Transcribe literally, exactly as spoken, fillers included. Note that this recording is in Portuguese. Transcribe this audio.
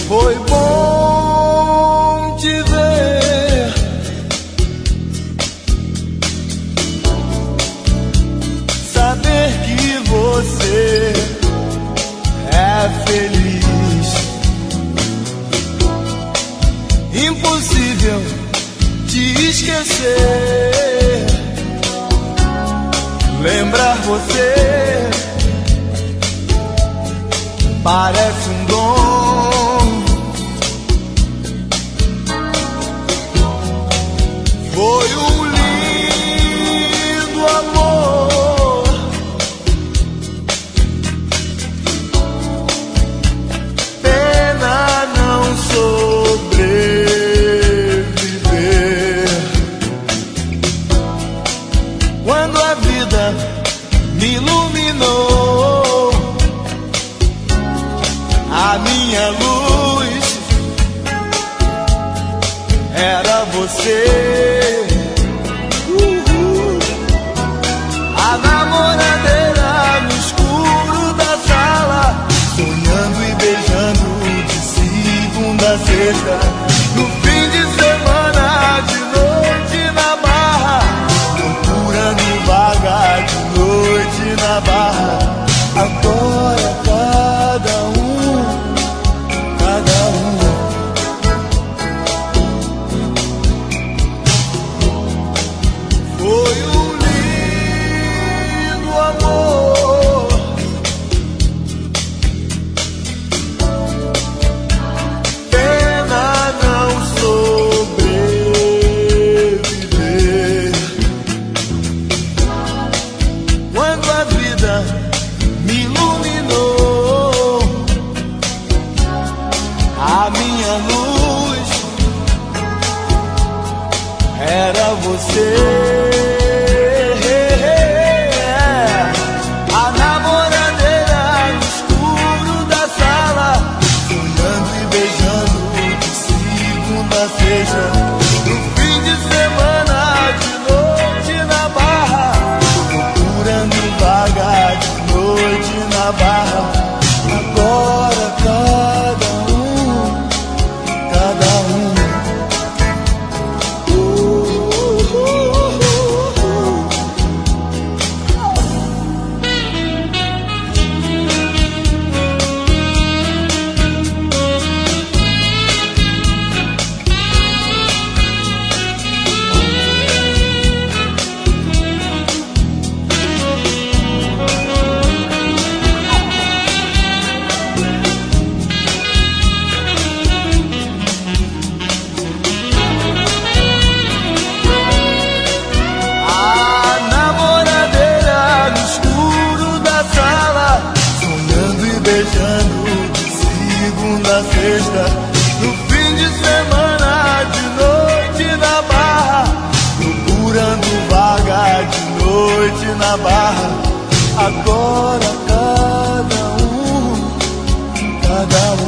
Foi bom te ver, saber que você é feliz. Impossível te esquecer, lembrar você parece um dom. Foi um lindo amor, pena não sobreviver. Quando a vida me iluminou, a minha luz era você. Uhul. A namoradeira no escuro da sala, sonhando e beijando de segunda a sexta. No fim de semana, de noite na barra, procurando vaga de noite na barra. Agora cada um, cada um. Foi um lindo amor, pena não sobreviver. Quando a vida me iluminou, a minha luz era você. A namoradeira no escuro da sala, sonhando e beijando de segunda a sexta. No fim de semana, de noite na barra, procurando vaga de noite na barra. Agora cada um, cada um. Uh, uh, uh, uh. A namoradeira no escuro da sala, sonhando e beijando de segunda a sexta. No fim de semana, de noite na barra, procurando vaga de noite na barra. Agora cada um, cada um.